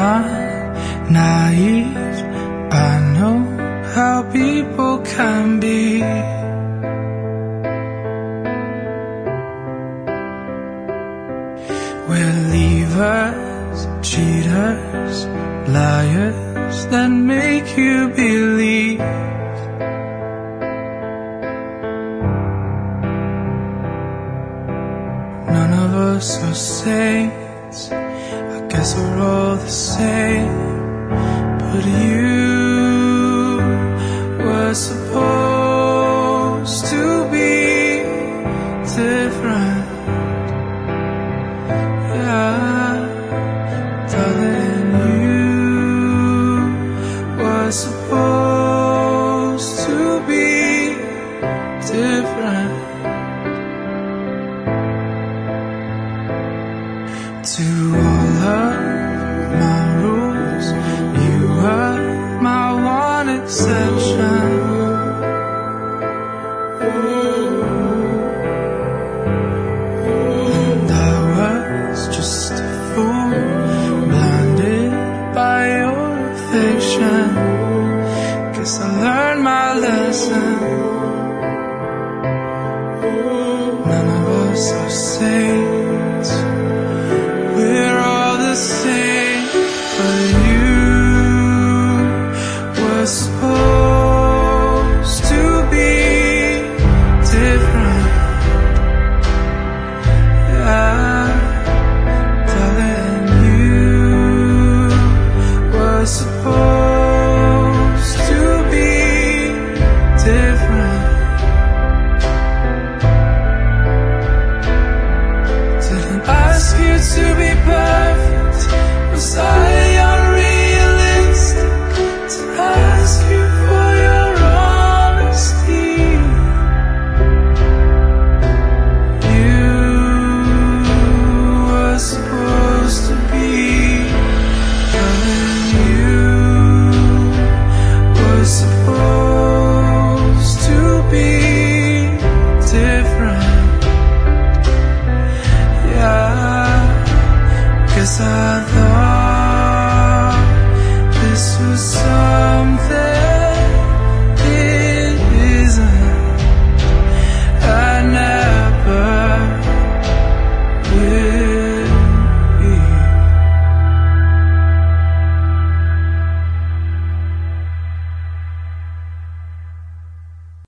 not naive. I know how people can be. We're leavers, cheaters, liars that make you believe. None of us are saints, I guess we're all the same. But you were supposed to be different. Yeah, darling, you were supposed to be different. To all of my rules, you were my one exception. And I was just a fool, blinded by your affection. Guess I learned my lesson.